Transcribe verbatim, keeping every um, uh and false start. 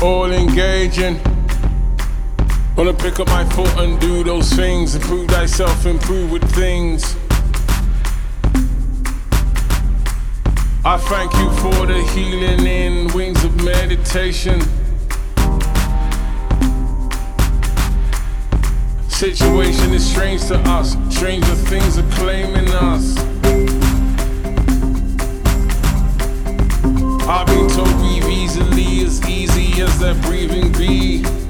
all engaging. Wanna pick up my foot and do those things, improve thyself, improve with things. I thank you for the healing in wings of meditation. Situation is strange to us, stranger things are claiming us. I've been told breathe easily, as easy as that breathing be.